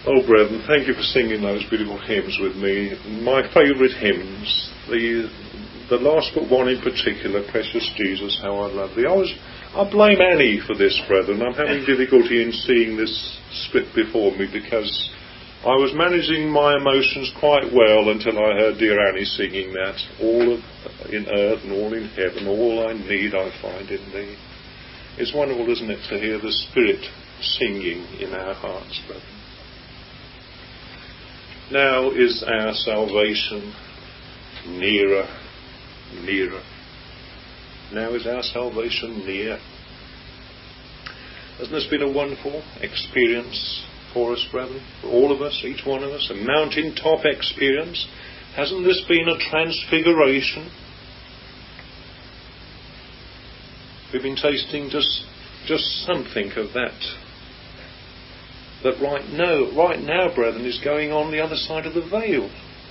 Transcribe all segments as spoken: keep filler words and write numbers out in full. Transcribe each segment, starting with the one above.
Oh, brethren, thank you for singing those beautiful hymns with me. My favourite hymns, the the last but one in particular, Precious Jesus, How I Love Thee. I was, I blame Annie for this, brethren. I'm having difficulty in seeing this split before me because I was managing my emotions quite well until I heard dear Annie singing that. All of, in earth and all in heaven, all I need I find in Thee. It's wonderful, isn't it, to hear the Spirit singing in our hearts, brethren. Now is our salvation nearer, nearer. Now is our salvation near. Hasn't this been a wonderful experience for us, brethren? For all of us, each one of us, a mountaintop experience. Hasn't this been a transfiguration? We've been tasting just, just something of that. That right now, right now, brethren, is going on the other side of the veil.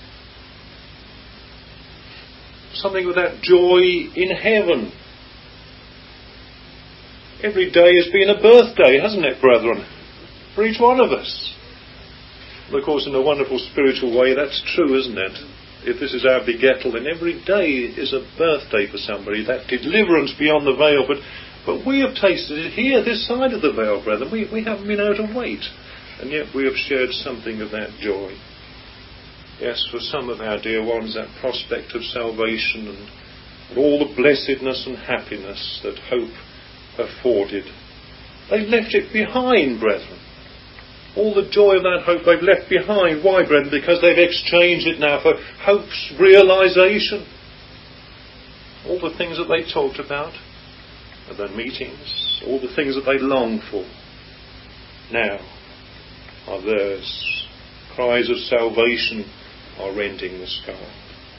Something of that joy in heaven. Every day has been a birthday, hasn't it, brethren? For each one of us. Well, of course, in a wonderful spiritual way, that's true, isn't it? If this is our begettal, then every day is a birthday for somebody. That deliverance beyond the veil. But But we have tasted it here, this side of the veil, brethren. We, we haven't been able to wait. And yet we have shared something of that joy. Yes, for some of our dear ones, that prospect of salvation and, and all the blessedness and happiness that hope afforded. They've left it behind, brethren. All the joy of that hope they've left behind. Why, brethren? Because they've exchanged it now for hope's realisation. All the things that they talked about at their meetings, all the things that they longed for, now are theirs. Cries of salvation are rending the sky.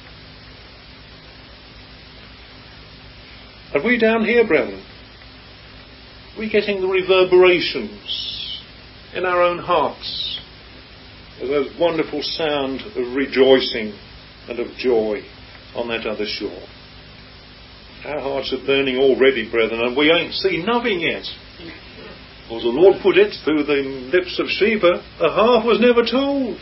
And we down here, brethren, we're getting the reverberations in our own hearts of a wonderful sound of rejoicing and of joy on that other shore. Our hearts are burning already, brethren, and we ain't seen nothing yet. Or the Lord put it through the lips of Sheba, a half was never told.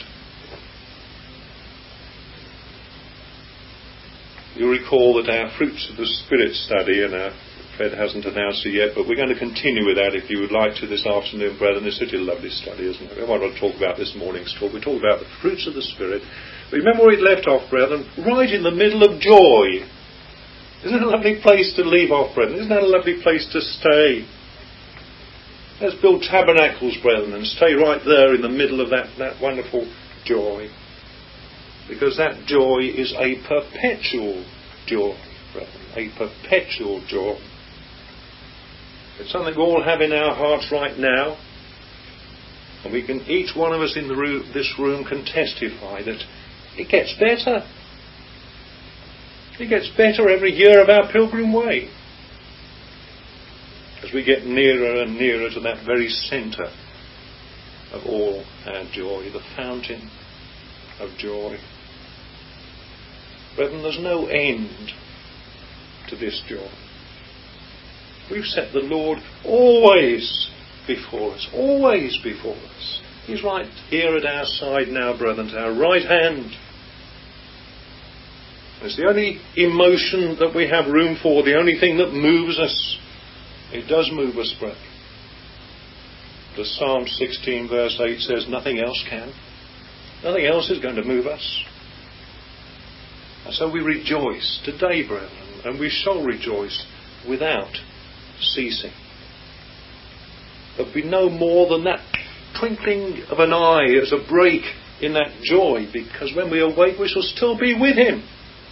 You recall that our Fruits of the Spirit study, and our Fred hasn't announced it yet, but we're going to continue with that if you would like to this afternoon, brethren. It's such a lovely study, isn't it? We want to talk about this morning's talk. We talk about the fruits of the Spirit. But remember where it left off, brethren? Right in the middle of joy. Isn't it a lovely place to leave off, brethren? Isn't that a lovely place to stay? Let's build tabernacles, brethren, and stay right there in the middle of that, that wonderful joy. Because that joy is a perpetual joy, brethren. A perpetual joy. It's something we all have in our hearts right now. And we can, each one of us in the room, this room can testify that it gets better. It gets better every year of our pilgrim way. As we get nearer and nearer to that very centre of all our joy, the fountain of joy. Brethren, there's no end to this joy. We've set the Lord always before us, always before us. He's right here at our side now, brethren, to our right hand. It's the only emotion that we have room for, the only thing that moves us. It does move us, brethren. The Psalm sixteen verse eight says nothing else can. Nothing else is going to move us. And so we rejoice today, brethren, and we shall rejoice without ceasing. There'll be no more than that twinkling of an eye as a break in that joy, because when we awake we shall still be with Him.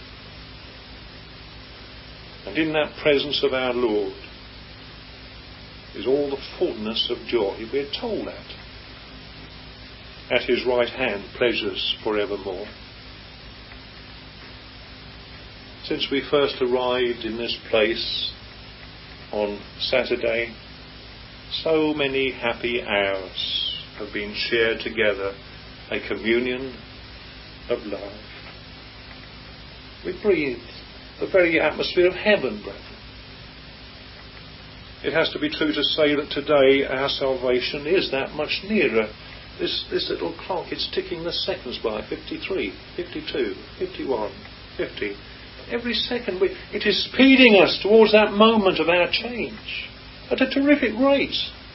And in that presence of our Lord is all the fullness of joy. We're told that. At His right hand, pleasures forevermore. Since we first arrived in this place on Saturday, so many happy hours have been shared together, a communion of love. We breathe the very atmosphere of heaven, brethren. It has to be true to say that today our salvation is that much nearer This, this little clock, it's ticking the seconds by. fifty-three, fifty-two, fifty-one, fifty. Every second we, it is speeding us towards that moment of our change at a terrific rate.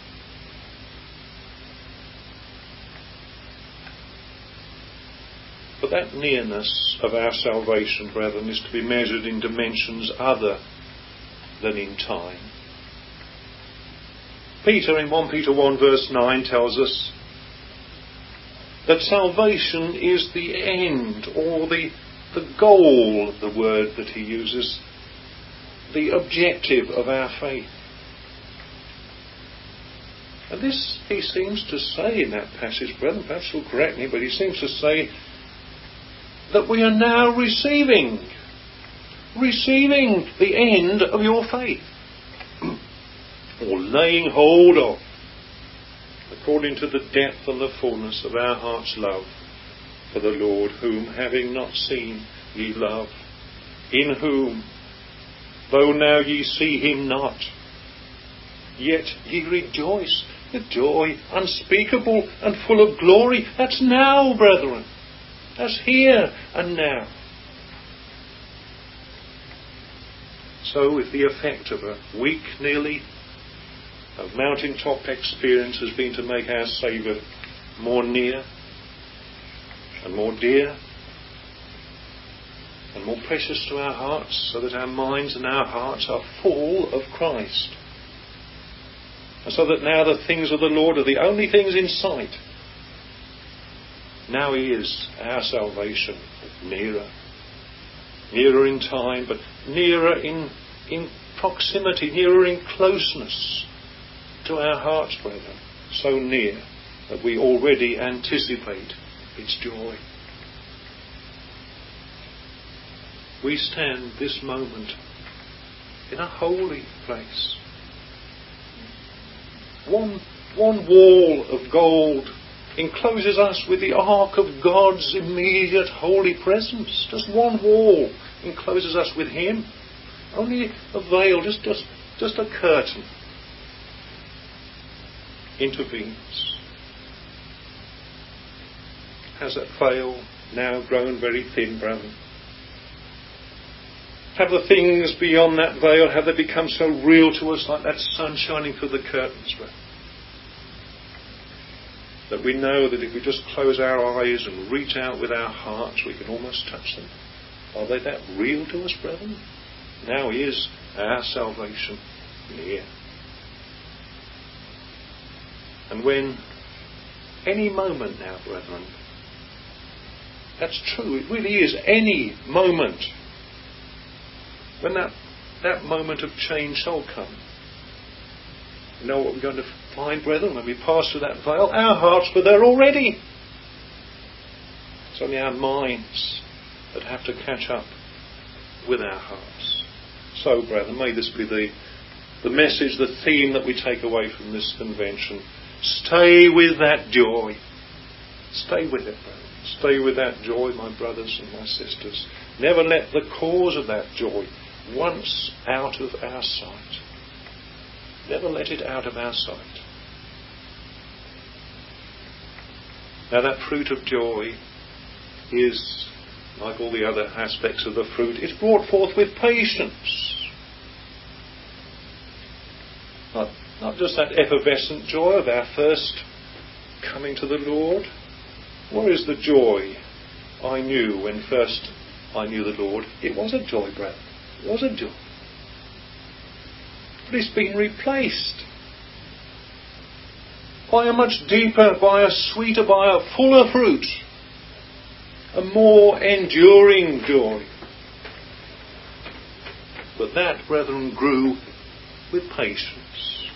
But that nearness of our salvation, brethren, is to be measured in dimensions other than in time. Peter in First Peter one verse nine tells us that salvation is the end, or the, the goal of the word that he uses, the objective of our faith. And this he seems to say in that passage, brethren, perhaps you'll correct me, but he seems to say that we are now receiving, receiving the end of your faith, or laying hold of, according to the depth and the fullness of our heart's love for the Lord, whom, having not seen, ye love, in whom, though now ye see him not, yet ye rejoice with joy unspeakable and full of glory. That's now, brethren. That's here and now. So if the effect of a week nearly of mountaintop experience has been to make our Saviour more near and more dear and more precious to our hearts, so that our minds and our hearts are full of Christ, and so that now the things of the Lord are the only things in sight, now is our salvation nearer. Nearer in time, but nearer in, in proximity, nearer in closeness to our hearts, brethren. So near that we already anticipate its joy. We stand this moment in a holy place. One, one wall of gold encloses us with the ark of God's immediate holy presence. Just one wall encloses us with him. Only a veil, just, just, just a curtain intervenes. Has that veil now grown very thin, brethren? Have the things beyond that veil, have they become so real to us, like that sun shining through the curtains, brethren, that we know that if we just close our eyes and reach out with our hearts, we can almost touch them? Are they that real to us, brethren? Now is our salvation near. And when any moment now, brethren, that's true, it really is any moment, when that, that moment of change shall come, you know what we're going to find, brethren, when we pass through that veil? Our hearts were there already. It's only our minds that have to catch up with our hearts. So, brethren, may this be the, the message, the theme that we take away from this convention. Stay with that joy. Stay with it, brethren. Stay with that joy, my brothers and my sisters. Never let the cause of that joy once out of our sight. Never let it out of our sight. Now that fruit of joy is, like all the other aspects of the fruit, it's brought forth with patience. Not, not just that effervescent joy of our first coming to the Lord. Where is the joy I knew when first I knew the Lord? It was a joy, brethren. It was a joy. But it's been replaced by a much deeper, by a sweeter, by a fuller fruit, a more enduring joy. But that, brethren, grew with patience.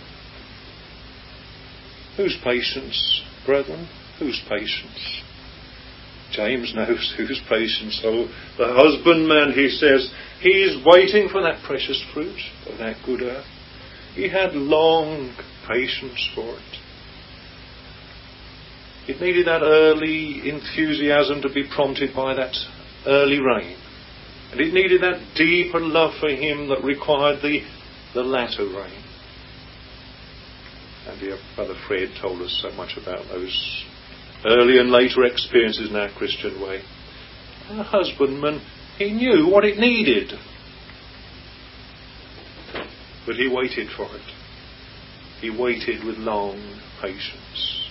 Whose patience, brethren? Whose patience? James knows whose patience. So the husbandman, he says, he is waiting for that precious fruit of that good earth. He had long patience for it. It needed that early enthusiasm to be prompted by that early rain. And it needed that deeper love for him that required the, the latter rain. And dear Brother Fred told us so much about those early and later experiences in our Christian way. Our husbandman, he knew what it needed. But he waited for it. He waited with long patience.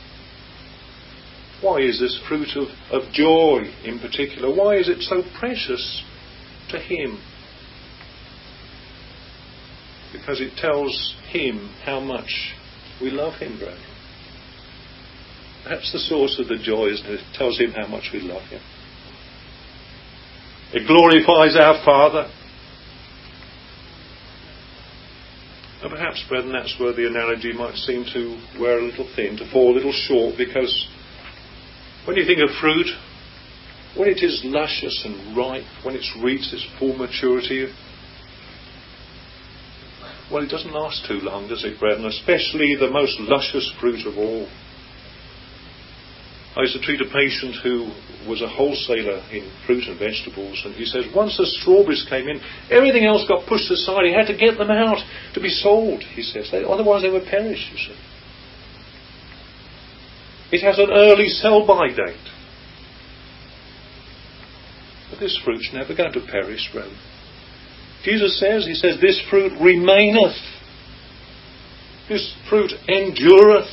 Why is this fruit of, of joy in particular? Why is it so precious to him? Because it tells him how much we love him, brethren. That's the source of the joy, isn't it? It tells him how much we love him. It glorifies our Father. And perhaps, brethren, that's where the analogy might seem to wear a little thin, to fall a little short, because when you think of fruit, when it is luscious and ripe, when it's reached its full maturity, well, it doesn't last too long, does it, brethren? Especially the most luscious fruit of all. I used to treat a patient who was a wholesaler in fruit and vegetables, and he says once the strawberries came in, everything else got pushed aside. He had to get them out to be sold, he says. They, otherwise they would perish, you see. It has an early sell-by date. But this fruit's never going to perish, brethren. Jesus says, he says, this fruit remaineth. This fruit endureth.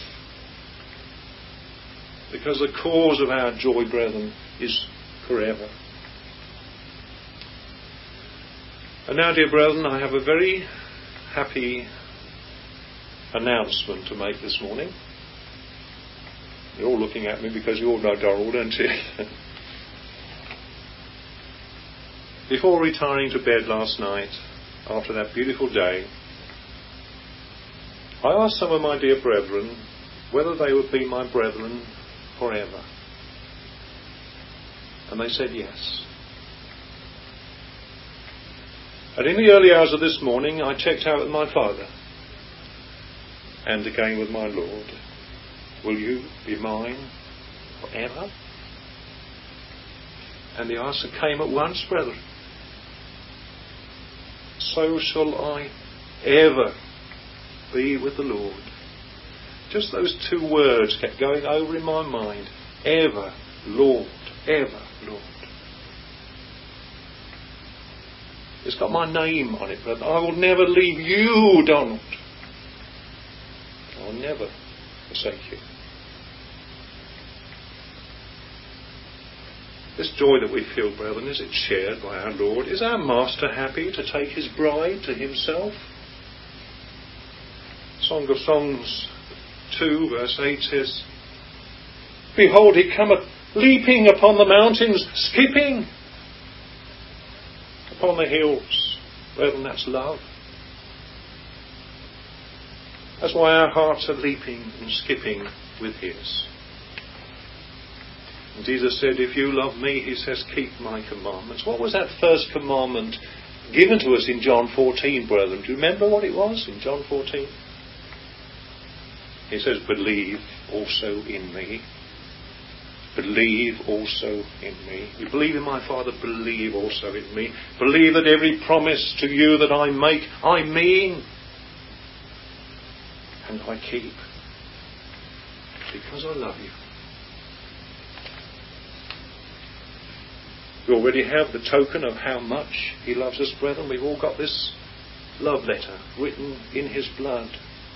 Because the cause of our joy, brethren, is forever. And now, dear brethren, I have a very happy announcement to make this morning. You're all looking at me because you all know Donald, don't you? Before retiring to bed last night, after that beautiful day, I asked some of my dear brethren whether they would be my brethren forever. And they said yes. And in the early hours of this morning, I checked out with my Father and again with my Lord. Will you be mine forever? And the answer came at once, brethren. So shall I ever be with the Lord. Just those two words kept going over in my mind. Ever, Lord. Ever, Lord. It's got my name on it, but I will never leave you, Donald. I'll never forsake you. This joy that we feel, brethren, is it shared by our Lord? Is our Master happy to take his bride to himself? Song of Songs two verse eight says, behold, he cometh leaping upon the mountains, skipping upon the hills. Brethren, that's love. That's why our hearts are leaping and skipping with his. And Jesus said, if you love me, he says, keep my commandments. What was that first commandment given to us in John fourteen, brethren? Do you remember what it was in John fourteen? He says, believe also in me. Believe also in me. You believe in my Father, believe also in me. Believe that every promise to you that I make, I mean. And I keep. Because I love you. We already have the token of how much he loves us, brethren. We've all got this love letter written in his blood.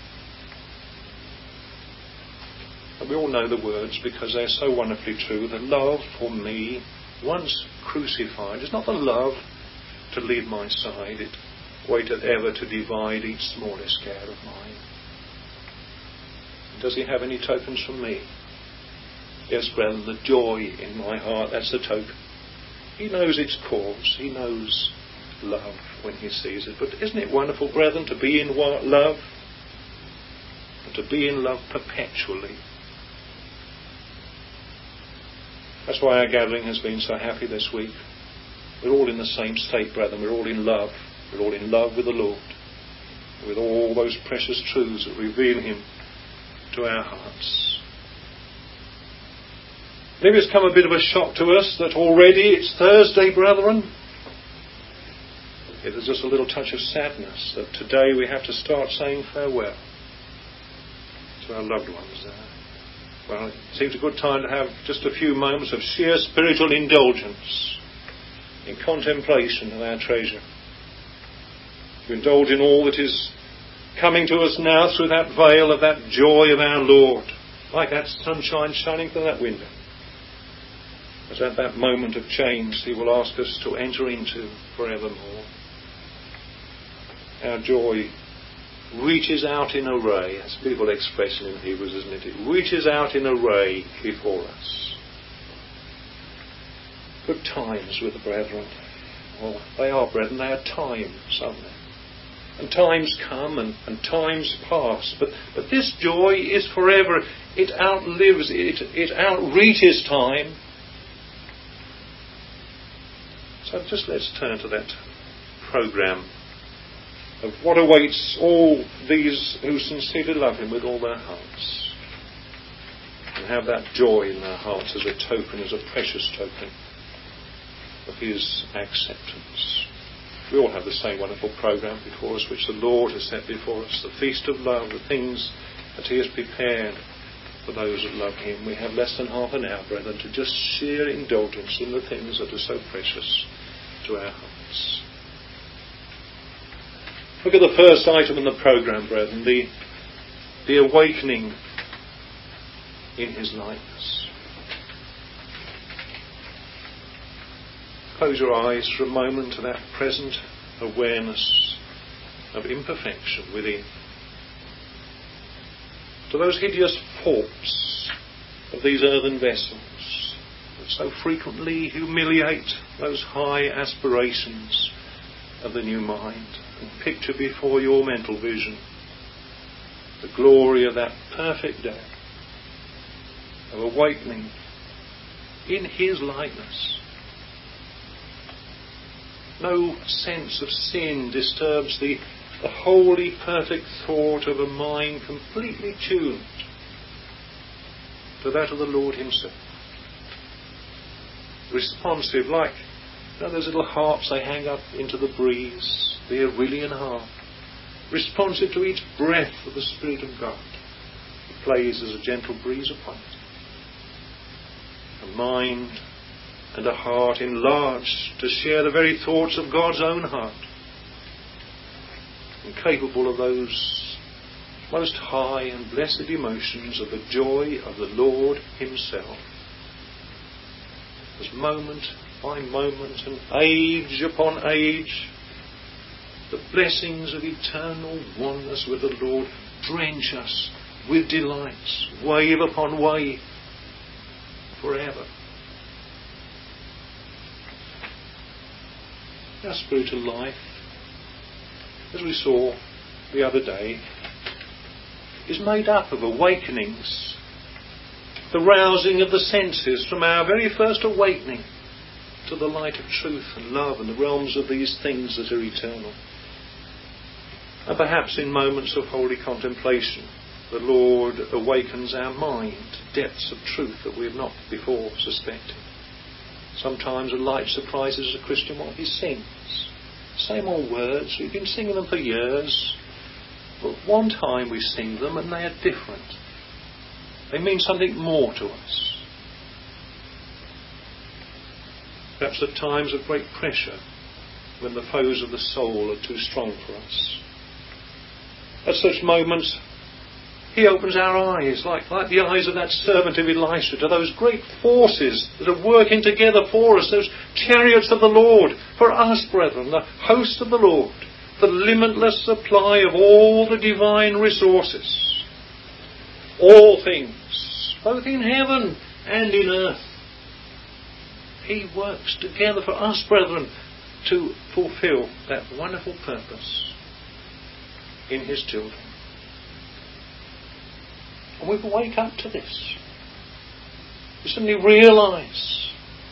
And we all know the words because they're so wonderfully true. The love for me, once crucified, is not the love to leave my side. It waiteth ever to divide each smallest care of mine. Does he have any tokens from me? Yes, brethren, the joy in my heart, that's the token. He knows its cause. He knows love when he sees it. But isn't it wonderful, brethren, to be in love? And to be in love perpetually. That's why our gathering has been so happy this week. We're all in the same state, brethren. We're all in love. We're all in love with the Lord. With all those precious truths that reveal him to our hearts. Maybe it's come a bit of a shock to us that already it's Thursday, brethren. It is just a little touch of sadness that today we have to start saying farewell to our loved ones there. Well, it seems a good time to have just a few moments of sheer spiritual indulgence in contemplation of our treasure. To indulge in all that is coming to us now through that veil of that joy of our Lord, like that sunshine shining through that window. As at that moment of change He will ask us to enter into forevermore. Our joy reaches out in array, as people express it in Hebrews, isn't it? It reaches out in array before us. Good times with the brethren. Well, they are brethren, they are times, aren't they? And times come and, and times pass. But, but this joy is forever. It outlives, it, it outreaches time. So just let's turn to that programme of what awaits all these who sincerely love Him with all their hearts, and have that joy in their hearts as a token, as a precious token of His acceptance. We all have the same wonderful programme before us which the Lord has set before us, the feast of love, the things that He has prepared for those that love Him. We have less than half an hour, brethren, to just sheer indulgence in the things that are so precious to our hearts. Look at the first item in the programme, brethren, the, the awakening in His likeness. Close your eyes for a moment to that present awareness of imperfection within. To those hideous faults of these earthen vessels that so frequently humiliate those high aspirations of the new mind. And picture before your mental vision the glory of that perfect day of awakening in His likeness. No sense of sin disturbs the, the holy, perfect thought of a mind completely tuned to that of the Lord Himself. Responsive, like you know, those little harps they hang up into the breeze, the Aurelian harp, responsive to each breath of the Spirit of God. It plays as a gentle breeze upon it. A mind and a heart enlarged to share the very thoughts of God's own heart, and capable of those most high and blessed emotions of the joy of the Lord Himself, as moment by moment and age upon age the blessings of eternal oneness with the Lord drench us with delights, wave upon wave, forever. Our spiritual life, as we saw the other day, is made up of awakenings, the rousing of the senses from our very first awakening to the light of truth and love and the realms of these things that are eternal. And perhaps in moments of holy contemplation, the Lord awakens our mind to depths of truth that we have not before suspected. Sometimes a light surprises a Christian while he sings. Same old words, we've been singing them for years, but one time we sing them and they are different. They mean something more to us. Perhaps at times of great pressure, when the foes of the soul are too strong for us. At such moments, He opens our eyes, like, like the eyes of that servant of Elisha, to those great forces that are working together for us, those chariots of the Lord, for us, brethren, the host of the Lord, the limitless supply of all the divine resources. All things, both in heaven and in earth. He works together for us, brethren, to fulfill that wonderful purpose in His children. And we wake up to this. We suddenly realise,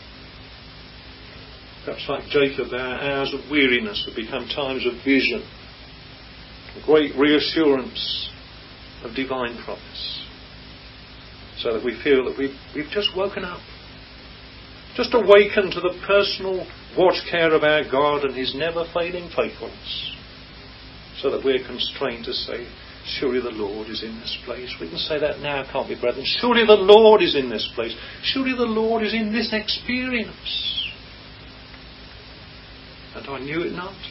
perhaps like Jacob, our hours of weariness have become times of vision, a great reassurance of divine promise, so that we feel that we've, we've just woken up, just awakened to the personal watch care of our God and His never failing faithfulness, so that we're constrained to say, surely the Lord is in this place. We can say that now, can't we, brethren? Surely the Lord is in this place. Surely the Lord is in this experience. And I knew it not.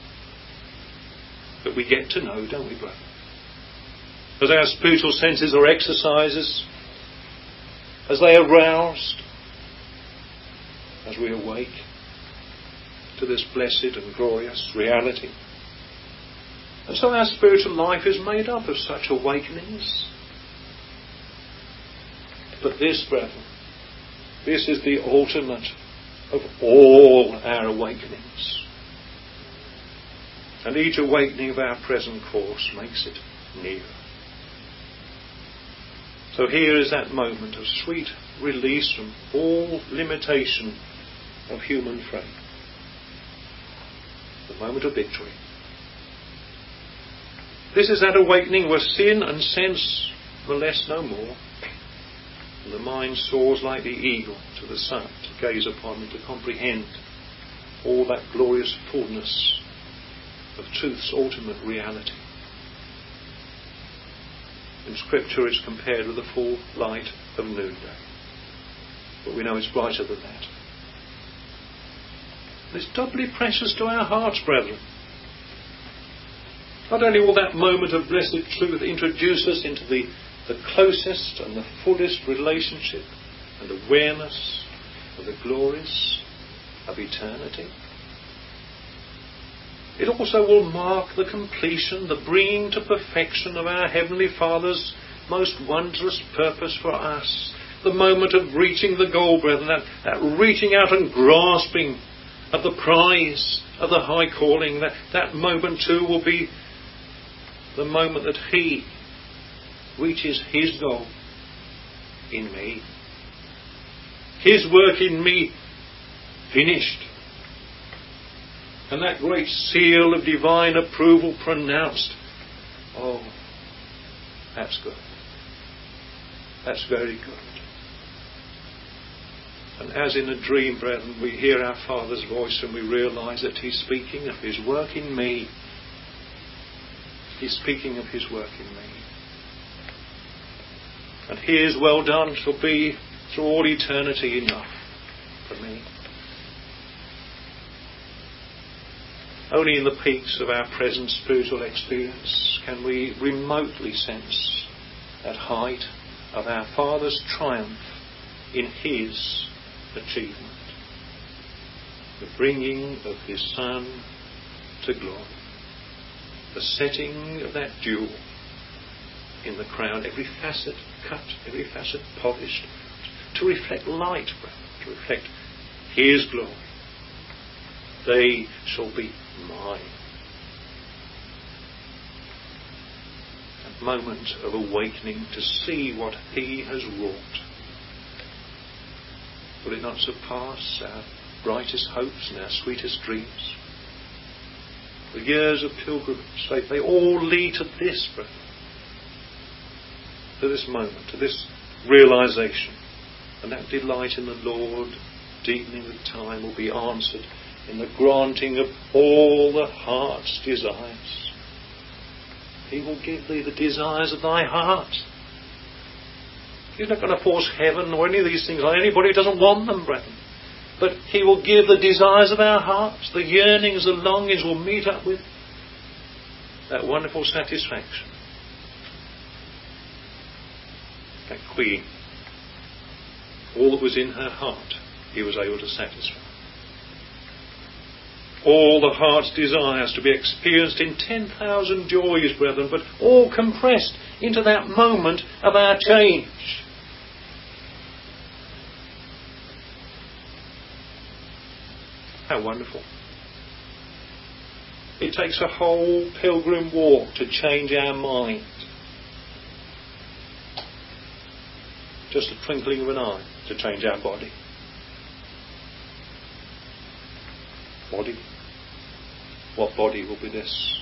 But we get to know, don't we, brethren? As our spiritual senses are exercises, as they are roused, as we awake to this blessed and glorious reality. And so our spiritual life is made up of such awakenings. But this, brethren, this is the ultimate of all our awakenings. And each awakening of our present course makes it nearer. So here is that moment of sweet release from all limitation of human frame. The moment of victory. This is that awakening where sin and sense molest no more, and the mind soars like the eagle to the sun to gaze upon and to comprehend all that glorious fullness of truth's ultimate reality. In Scripture it's compared with the full light of noonday, but we know it's brighter than that. It's doubly precious to our hearts, brethren. Not only will that moment of blessed truth introduce us into the, the closest and the fullest relationship and awareness of the glories of eternity, it also will mark the completion, the bringing to perfection of our Heavenly Father's most wondrous purpose for us. The moment of reaching the goal, brethren, that, that reaching out and grasping of the prize of the high calling, that, that moment too will be the moment that He reaches His goal in me. His work in me finished. And that great seal of divine approval pronounced. Oh, that's good. That's very good. And as in a dream, brethren, we hear our Father's voice and we realise that He's speaking of His work in me. He's speaking of His work in me. And His well done shall be through all eternity enough for me. Only in the peaks of our present spiritual experience can we remotely sense that height of our Father's triumph in His achievement. The bringing of His Son to glory. The setting of that jewel in the crown, every facet cut, every facet polished, to reflect light, to reflect His glory. They shall be mine. That moment of awakening to see what He has wrought. Will it not surpass our brightest hopes and our sweetest dreams? The years of pilgrimage, they, they all lead to this, brethren. To this moment, to this realisation. And that delight in the Lord, deepening with time, will be answered in the granting of all the heart's desires. He will give thee the desires of thy heart. He's not going to force heaven or any of these things on anybody who doesn't want them, brethren. But He will give the desires of our hearts. The yearnings, the longings will meet up with that wonderful satisfaction. That queen, all that was in her heart, He was able to satisfy. All the heart's desires to be experienced in ten thousand joys, brethren, but all compressed into that moment of our change. How wonderful. It takes a whole pilgrim walk to change our mind. Just a twinkling of an eye to change our body. Body? What body will be this?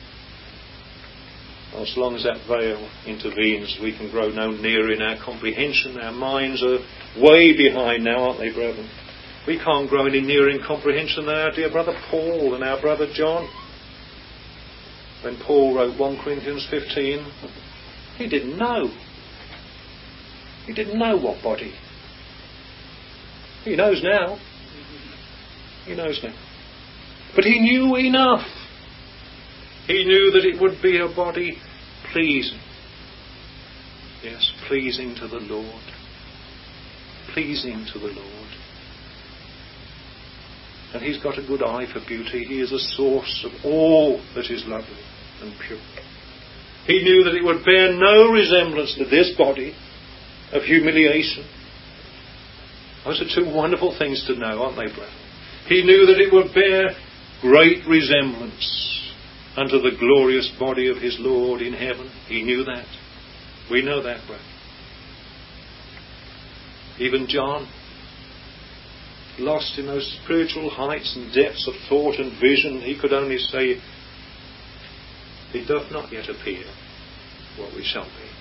Well, as long as that veil intervenes, we can grow no nearer in our comprehension. Our minds are way behind now, aren't they, brethren? We can't grow any nearer in comprehension than our dear brother Paul and our brother John. When Paul wrote First Corinthians fifteen, he didn't know. He didn't know what body. He knows now. He knows now. But he knew enough. He knew that it would be a body pleasing. Yes, pleasing to the Lord. Pleasing to the Lord. And he's got a good eye for beauty. He is a source of all that is lovely and pure. He knew that it would bear no resemblance to this body of humiliation. Those are two wonderful things to know, aren't they, brethren? He knew that it would bear great resemblance unto the glorious body of his Lord in heaven. He knew that. We know that, brethren. Even John, lost in those spiritual heights and depths of thought and vision, he could only say, it doth not yet appear what we shall be.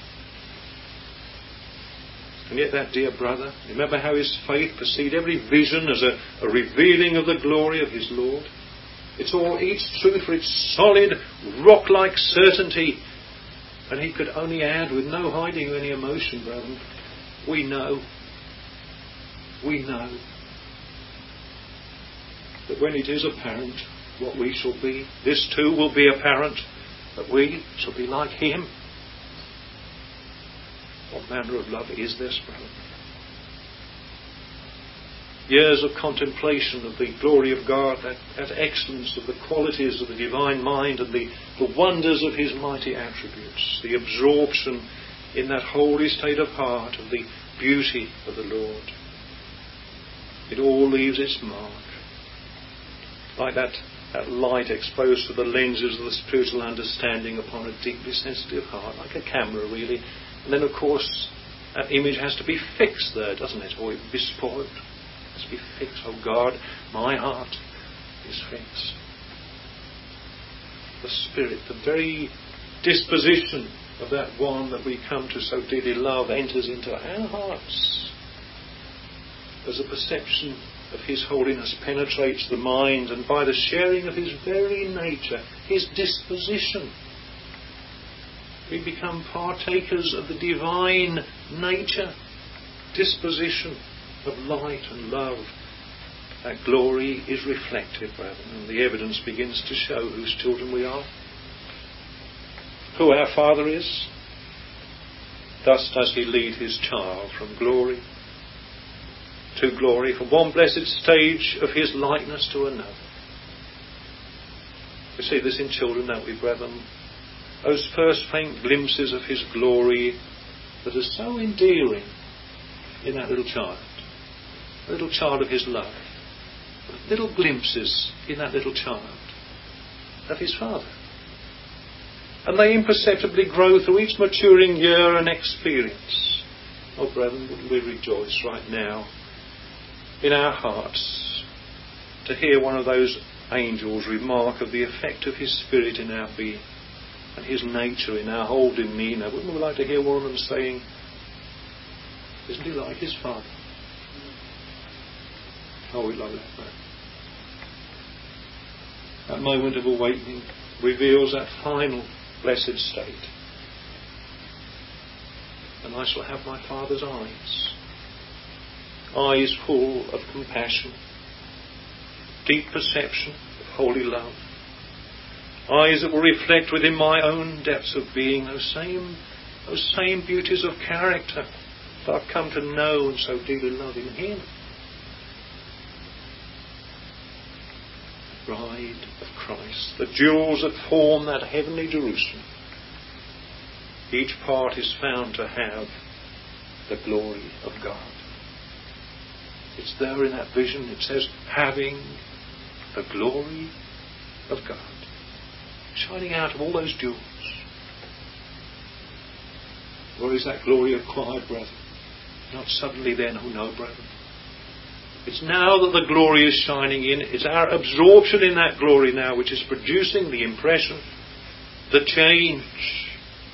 And yet that dear brother, remember how his faith perceived every vision as a, a revealing of the glory of his Lord? It's all each truth for its solid, rock-like certainty. And he could only add, with no hiding of any emotion, brethren, we know, we know that when it is apparent what we shall be, this too will be apparent, that we shall be like him. What manner of love is this, brother? Years of contemplation of the glory of God, that, that excellence of the qualities of the divine mind and the, the wonders of his mighty attributes, the absorption in that holy state of heart of the beauty of the Lord. It all leaves its mark. Like that, that light exposed to the lenses of the spiritual understanding upon a deeply sensitive heart, like a camera really. And then, of course, that image has to be fixed there, doesn't it? Or it would be spoiled. It has to be fixed. Oh God, my heart is fixed. The Spirit, the very disposition of that one that we come to so dearly love enters into our hearts. As a perception of his holiness penetrates the mind, and by the sharing of his very nature, his disposition, we become partakers of the divine nature, disposition of light and love. That glory is reflected, brethren, and the evidence begins to show whose children we are, who our Father is. Thus does he lead his child from glory to glory, from one blessed stage of his likeness to another. We see this in children, don't we, brethren? Those first faint glimpses of his glory that are so endearing in that little child, a little child of his love, little glimpses in that little child of his Father. And they imperceptibly grow through each maturing year and experience. Oh, brethren, wouldn't we rejoice right now in our hearts to hear one of those angels remark of the effect of his Spirit in our being and his nature in our whole demeanour? Wouldn't we like to hear one of them saying, isn't he like his Father? Oh, we love that man. That moment of awakening reveals that final blessed state. And I shall have my Father's eyes. Eyes full of compassion, deep perception of holy love. Eyes that will reflect within my own depths of being those same, those same beauties of character that I've come to know and so dearly love in him. The bride of Christ, the jewels that form that heavenly Jerusalem. Each part is found to have the glory of God. It's there in that vision. It says, having the glory of God, shining out of all those jewels. Where is that glory acquired, brethren? Not suddenly then, oh no, brethren. It's now that the glory is shining in. It's our absorption in that glory now which is producing the impression, the change.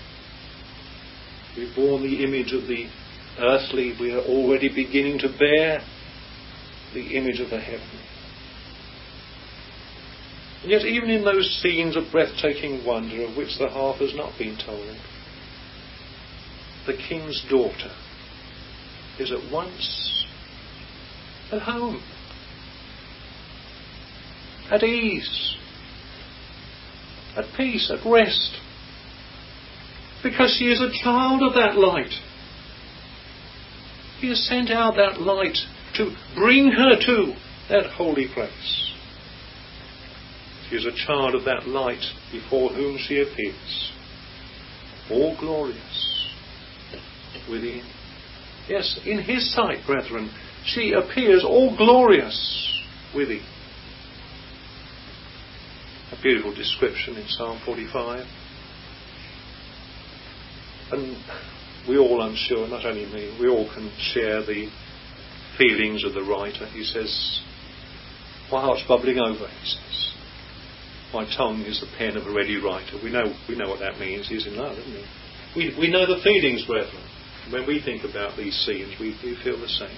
We've borne the image of the earthly. We are already beginning to bear the image of the heavenly. And yet even in those scenes of breathtaking wonder of which the half has not been told, the king's daughter is at once at home, at ease, at peace, at rest, because she is a child of that light. He has sent out that light to bring her to that holy place. She is a child of that light before whom she appears, all glorious within. Yes, in his sight, brethren, she appears all glorious within. A beautiful description in Psalm forty-five. And we all, I'm sure, not only me, we all can share the feelings of the writer. He says, my heart's bubbling over, he says. My tongue is the pen of a ready writer. We know we know what that means. He's in love, isn't he? We, we know the feelings, brethren. When we think about these scenes, we, we feel the same.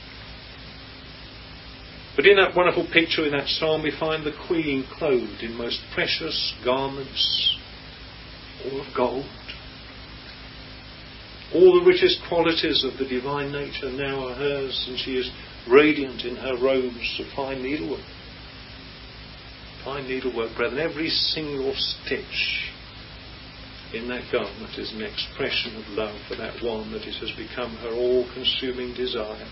But in that wonderful picture, in that psalm, we find the queen clothed in most precious garments, all of gold. All the richest qualities of the divine nature now are hers, and she is radiant in her robes of fine needlework. Fine needlework, brethren. Every single stitch in that garment is an expression of love for that one that it has become her all-consuming desire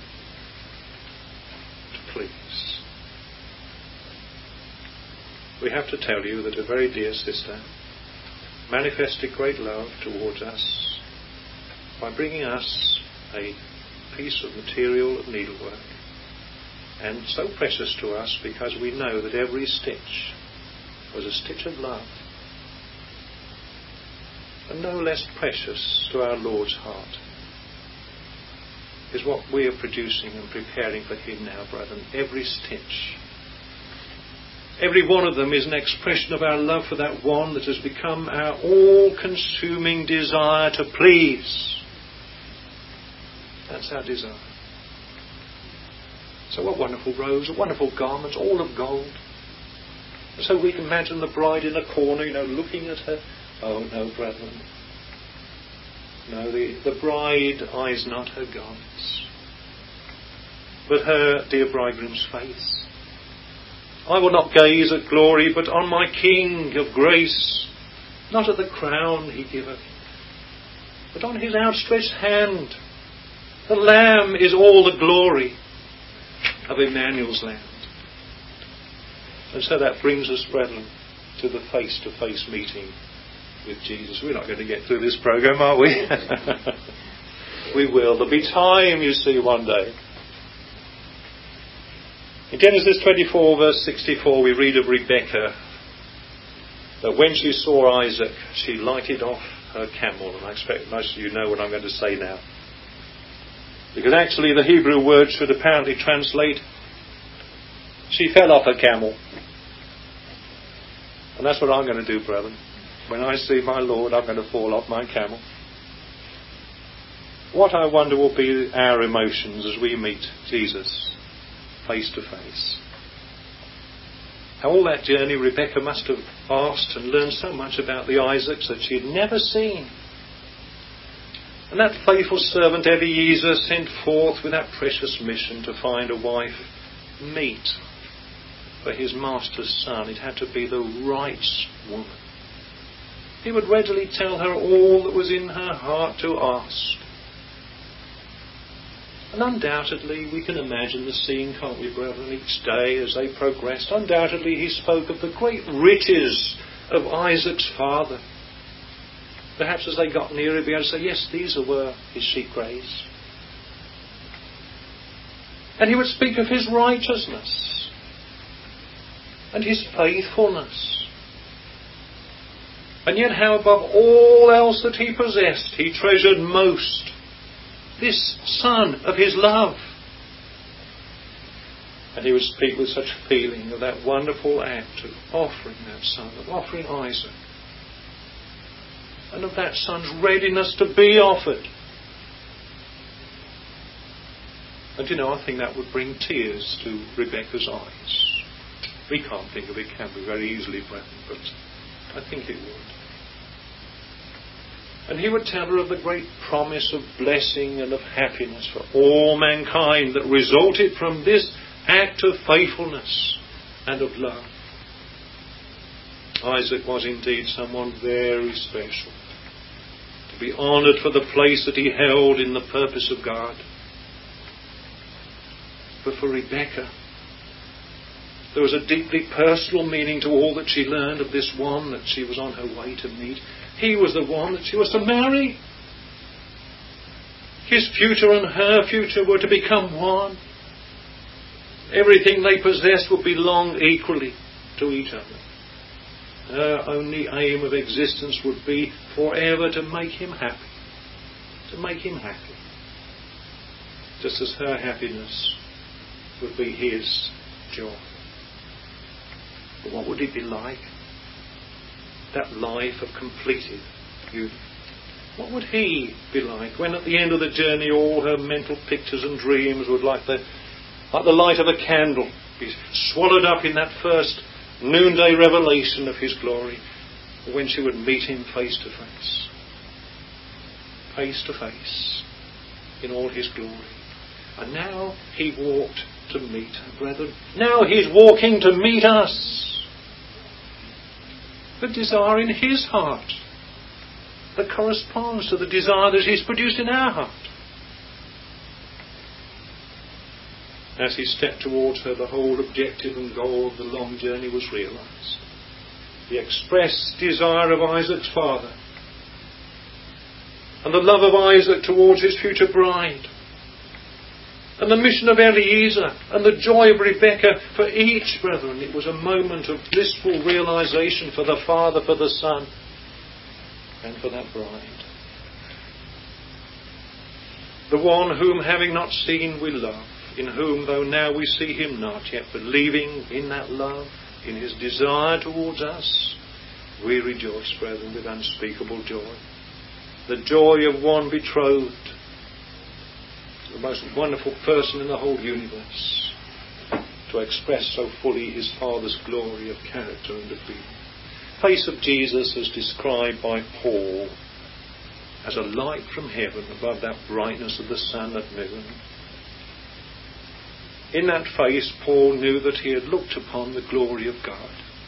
to please. We have to tell you that a very dear sister manifested great love towards us by bringing us a piece of material of needlework, and so precious to us because we know that every stitch was a stitch of love, and no less precious to our Lord's heart is what we are producing and preparing for him now, brethren. Every stitch, every one of them is an expression of our love for that one that has become our all-consuming desire to please. That's our desire. So what wonderful robes, wonderful garments, all of gold. So we can imagine the bride in a corner, you know, looking at her. Oh no, brethren. No, the, the bride eyes not her garments, but her dear bridegroom's face. I will not gaze at glory, but on my King of grace, not at the crown he giveth, but on his outstretched hand. The Lamb is all the glory of Emmanuel's land. And so that brings us, brethren, to the face-to-face meeting with Jesus. We're not going to get through this program, are we? We will. There'll be time, you see, one day. In Genesis twenty-four, verse sixty-four, we read of Rebekah, that when she saw Isaac, she lighted off her camel. And I expect most of you know what I'm going to say now. Because actually the Hebrew word should apparently translate, she fell off her camel. And that's what I'm going to do, brethren. When I see my Lord, I'm going to fall off my camel. What I wonder will be our emotions as we meet Jesus face to face. How all that journey Rebekah must have asked and learned so much about the Isaacs that she had never seen. And that faithful servant Eliezer sent forth with that precious mission to find a wife meet for his master's son. It had to be the right woman. He would readily tell her all that was in her heart to ask. And undoubtedly we can imagine the scene, can't we, brethren, each day as they progressed. Undoubtedly he spoke of the great riches of Isaac's father. Perhaps as they got nearer he'd be able to say, yes, these were his sheep graves. And he would speak of his righteousness and his faithfulness. And yet how above all else that he possessed, he treasured most this son of his love. And he would speak with such feeling of that wonderful act of offering that son, of offering Isaac, and of that son's readiness to be offered. And you know, I think that would bring tears to Rebekah's eyes. We can't think of it, can we, very easily, brethren, but I think it would. And he would tell her of the great promise of blessing and of happiness for all mankind that resulted from this act of faithfulness and of love. Isaac was indeed someone very special, to be honoured for the place that he held in the purpose of God. But for Rebekah, there was a deeply personal meaning to all that she learned of this one that she was on her way to meet. He was the one that she was to marry. His future and her future were to become one. Everything they possessed would belong equally to each other. Her only aim of existence would be forever to make him happy. To make him happy. Just as her happiness would be his joy. But what would it be like? That life of completed union. What would he be like when at the end of the journey all her mental pictures and dreams would, like the, like the light of a candle, be swallowed up in that first noonday revelation of his glory, when she would meet him face to face. Face to face in all his glory. And now he walked to meet her, brethren. Now he's walking to meet us. The desire in his heart that corresponds to the desire that he's produced in our heart. As he stepped towards her, the whole objective and goal of the long journey was realised. The expressed desire of Isaac's father and the love of Isaac towards his future bride, and the mission of Eliezer and the joy of Rebekah, for each, brethren, it was a moment of blissful realisation for the father, for the son, and for that bride. The one whom, having not seen, we love, in whom, though now we see him not, yet believing in that love, in his desire towards us, we rejoice, brethren, with unspeakable joy. The joy of one betrothed, the most wonderful person in the whole universe, to express so fully his Father's glory of character and of being. The face of Jesus is described by Paul as a light from heaven above that brightness of the sun at noon. In that face, Paul knew that he had looked upon the glory of God.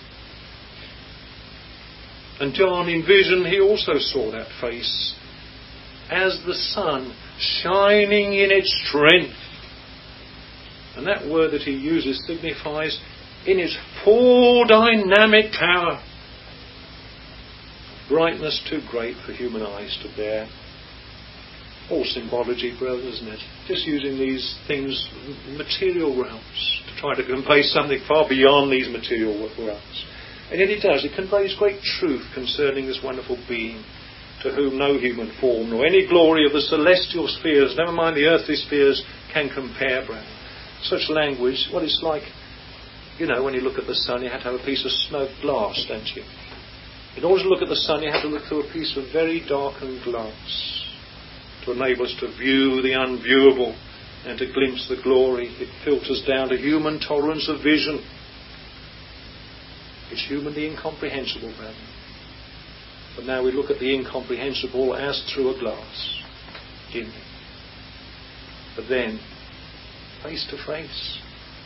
And John, in vision, he also saw that face as the sun shining in its strength. And that word that he uses signifies in its full dynamic power. Brightness too great for human eyes to bear. All symbology, brother, isn't it? Just using these things, material realms, to try to convey something far beyond these material realms. And yet it does. It conveys great truth concerning this wonderful being, to whom no human form nor any glory of the celestial spheres, never mind the earthly spheres, can compare, brother. Such language, what it's like, you know, when you look at the sun, you have to have a piece of smoked glass, don't you? In order to look at the sun, you have to look through a piece of very darkened glass to enable us to view the unviewable and to glimpse the glory. It filters down to human tolerance of vision. It's humanly incomprehensible, brother. But now we look at the incomprehensible as through a glass, dimly. But then, face to face,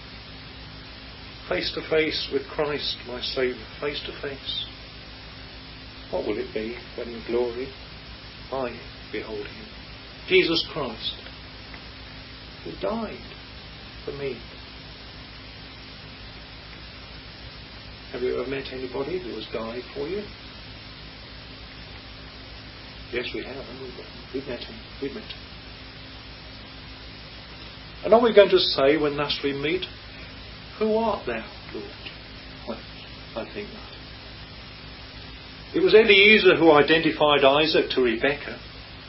face to face with Christ, my Saviour, face to face. What will it be when in glory I behold him? Jesus Christ, who died for me. Have you ever met anybody who has died for you? Yes, we have, haven't we? We've met him. We've met him. And are we going to say when thus we meet, "Who art thou, Lord?" Well, I think not. It was Eliezer who identified Isaac to Rebekah.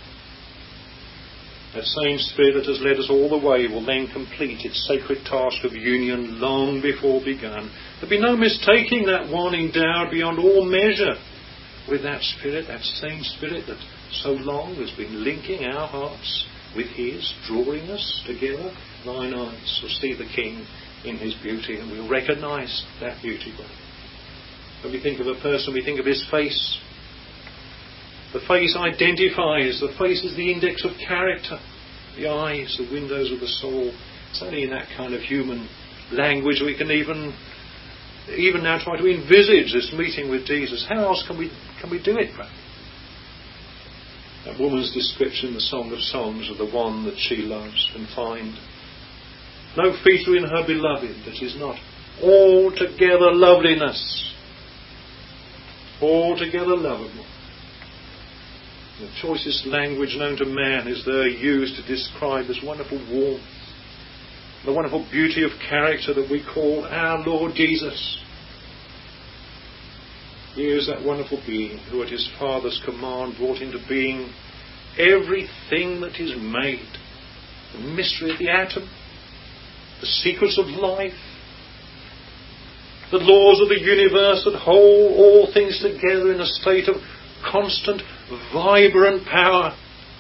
That same Spirit that has led us all the way will then complete its sacred task of union long before begun. There'll be no mistaking that one endowed beyond all measure with that Spirit, that same Spirit that so long has been linking our hearts with his, drawing us together. Thine eyes will see the King in his beauty, and we'll recognise that beauty, brother. When we think of a person, we think of his face. The face identifies. The face is the index of character. The eyes, the windows of the soul. It's only in that kind of human language we can even even now try to envisage this meeting with Jesus. How else can we can we do it, brother? That woman's description in the Song of Songs of the one that she loves can find no feature in her beloved that is not altogether loveliness, altogether lovable. The choicest language known to man is there used to describe this wonderful warmth, the wonderful beauty of character that we call our Lord Jesus. Here is that wonderful being who at his Father's command brought into being everything that is made. The mystery of the atom, the secrets of life, the laws of the universe that hold all things together in a state of constant, vibrant power.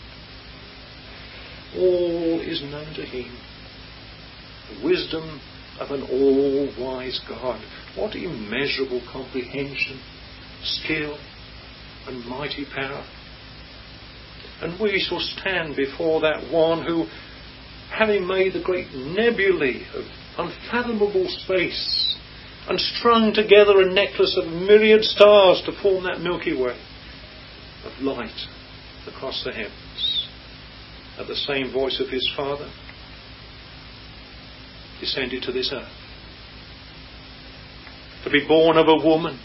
All is known to him. The wisdom of an all-wise God. What immeasurable comprehension, skill, and mighty power. And we shall stand before that one who, having made the great nebulae of unfathomable space, and strung together a necklace of myriad stars to form that Milky Way of light across the heavens, at the same voice of his Father, descended to this earth, to be born of a woman,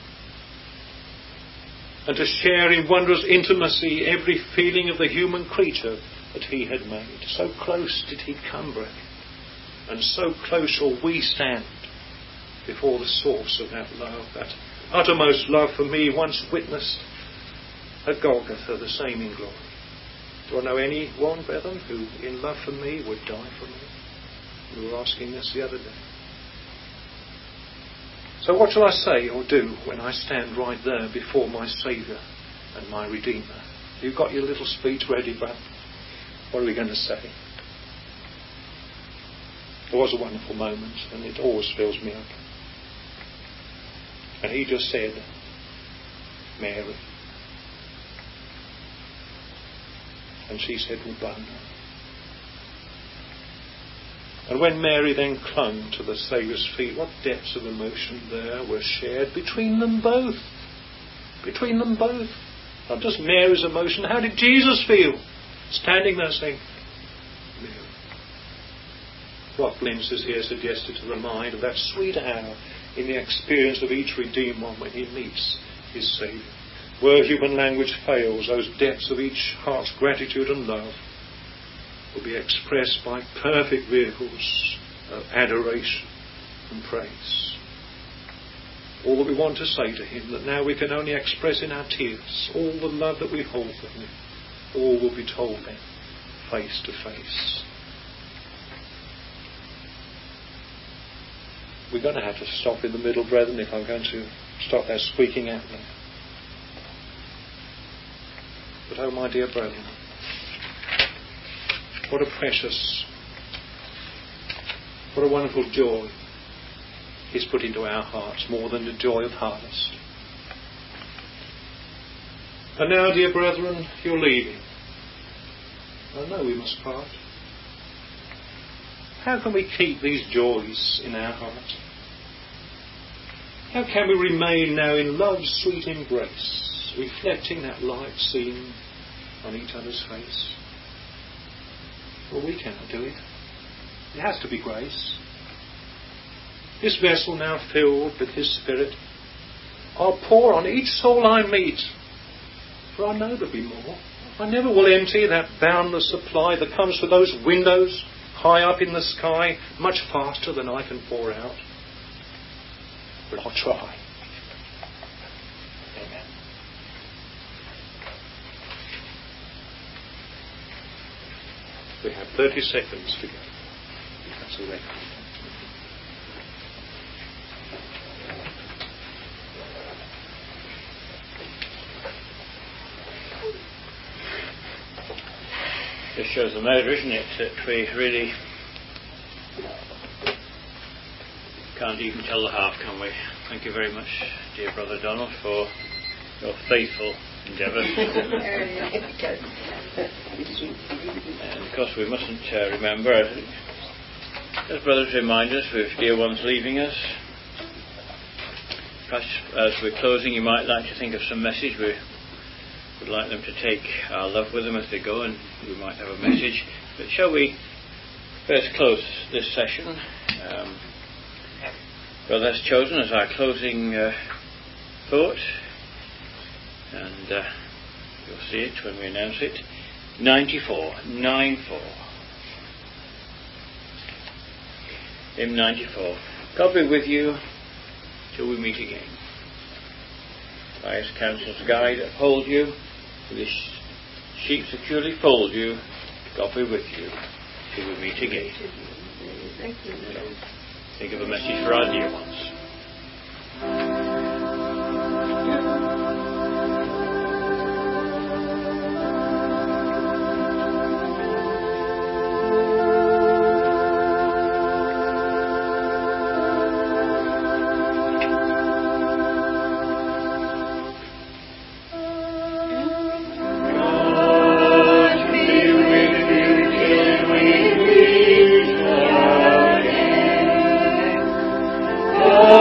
and to share in wondrous intimacy every feeling of the human creature that he had made. So close did he come, brethren, and so close shall we stand before the source of that love, that uttermost love for me once witnessed at Golgotha, the same in glory. Do I know anyone, brethren, who in love for me would die for me? We were asking this the other day. So what shall I say or do when I stand right there before my Saviour and my Redeemer? You've got your little speech ready, brother. What are we going to say? It was a wonderful moment, and it always fills me up. And he just said, Mary. And she said, Rabboni. And when Mary then clung to the Saviour's feet, what depths of emotion there were shared between them both. Between them both. Not just Mary's emotion. How did Jesus feel? Standing there saying, Mary. What glimpses here suggested to the mind of that sweet hour in the experience of each redeemed one when he meets his Saviour. Where human language fails, those depths of each heart's gratitude and love will be expressed by perfect vehicles of adoration and praise. All that we want to say to him, that now we can only express in our tears, all the love that we hold for him, all will be told then, face to face. We're going to have to stop in the middle, brethren, if I'm going to stop that squeaking out there. But oh, my dear brethren, what a precious, what a wonderful joy is put into our hearts, more than the joy of harvest. And now, dear brethren, you're leaving. I know we must part. How can we keep these joys in our heart? How can we remain now in love's sweet embrace, reflecting that light seen on each other's face? Well, we cannot do it. It has to be grace. This vessel now filled with his Spirit, I'll pour on each soul I meet, for I know there'll be more. I never will empty that boundless supply that comes through those windows high up in the sky much faster than I can pour out. But I'll try. Amen. We have thirty seconds to go. That's all right. Yes. shows the matter, isn't it, that we really can't even tell the half, can we? Thank you very much, dear Brother Donald, for your faithful endeavours. And of course we mustn't uh, remember, as brothers remind us, with dear ones leaving us. Perhaps as we're closing, you might like to think of some message. We would like them to take our love with them as they go, and we might have a message. But shall we first close this session? Um, Brother has chosen as our closing uh, thought, and uh, you'll see it when we announce it. ninety-four, nine four. Hymn ninety-four. God be with you till we meet again. By his counsel's guide, uphold you, with his sheep securely fold you. God be with you till we meet again. Think of a message for our dear ones. Oh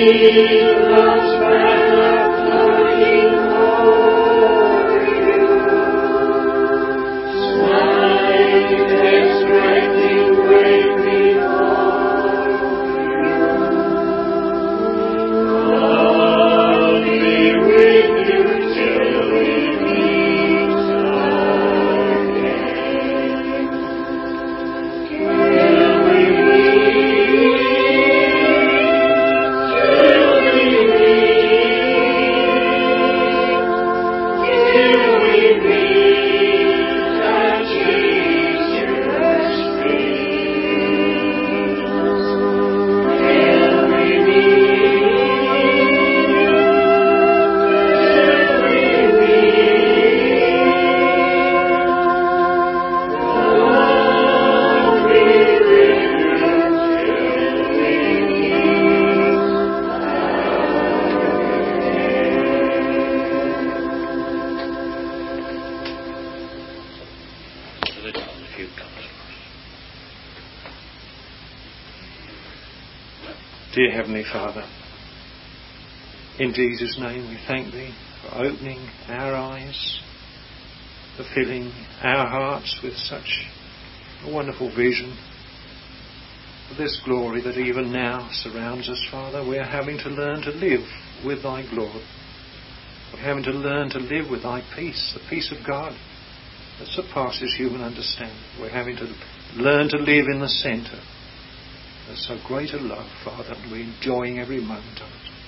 Dear Heavenly Father, in Jesus' name we thank Thee for opening our eyes, for filling our hearts with such a wonderful vision of this glory that even now surrounds us, Father. We are having to learn to live with Thy glory. We're having to learn to live with Thy peace, the peace of God that surpasses human understanding. We're having to learn to live in the centre. There's so great a love, Father, and we're enjoying every moment of it.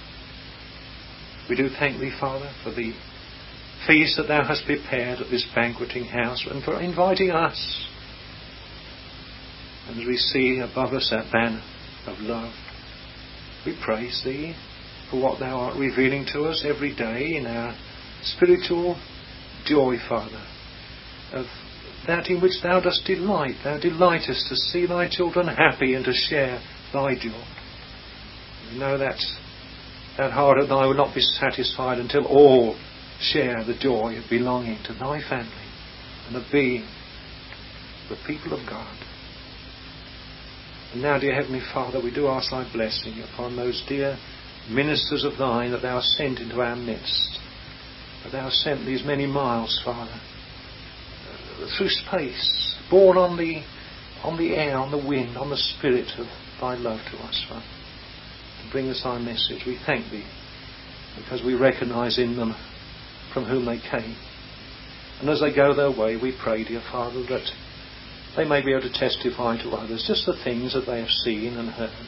We do thank Thee, Father, for the feast that Thou hast prepared at this banqueting house and for inviting us. And as we see above us that banner of love, we praise Thee for what Thou art revealing to us every day in our spiritual joy, Father, of that in which Thou dost delight. Thou delightest to see Thy children happy and to share Thy joy. We know that that heart of Thine will not be satisfied until all share the joy of belonging to Thy family and of being the people of God. And now, dear Heavenly Father, we do ask Thy blessing upon those dear ministers of Thine that Thou hast sent into our midst. That Thou hast sent these many miles, Father, through space, borne on the on the air, on the wind, on the spirit of Thy love to us, Father, to bring us Thy message. We thank Thee because we recognise in them from whom they came. And as they go their way, we pray, dear Father, that they may be able to testify to others just the things that they have seen and heard.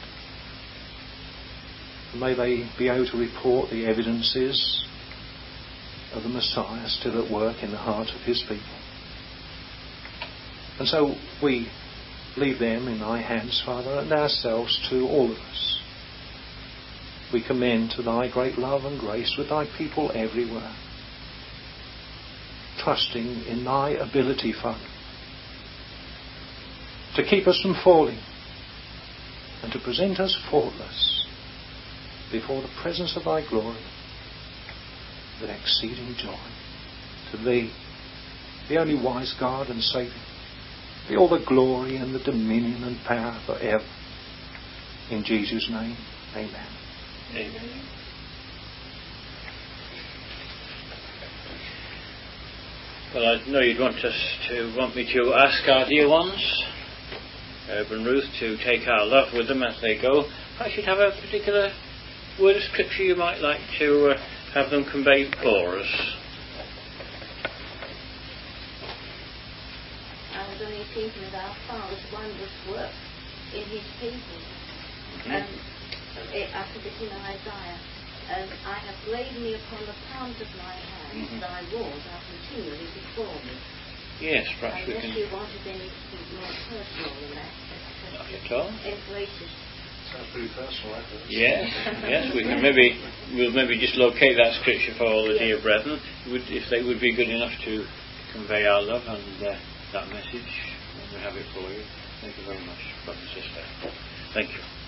And may they be able to report the evidences of the Messiah still at work in the heart of His people. And so we leave them in Thy hands, Father, and ourselves to all of us. We commend to Thy great love and grace with Thy people everywhere, trusting in Thy ability, Father, to keep us from falling and to present us faultless before the presence of Thy glory with exceeding joy. To Thee, the only wise God and Saviour, be all the glory and the dominion and power forever. In Jesus' name, amen. Amen. Well, I know you'd want us to want me to ask our dear ones, Herb and Ruth, to take our love with them as they go. Perhaps you'd have a particular word of scripture you might like to uh, have them convey for us. I was only thinking of our Father's wondrous work in His people. Mm-hmm. Um, it, after this in Isaiah, um, I have laid me upon the palms of my hands, mm-hmm. Thy walls are continually before me. Yes, perhaps Unless we can. you wanted anything more personal than that. Not at all. Embraces. Sounds pretty personal, that does. Yes, yes, we can maybe we'll maybe just locate that scripture for all the yes. dear brethren, would, if they would be good enough to convey our love and uh, that message. We have it for you. Thank you very much, brother and sister. Thank you.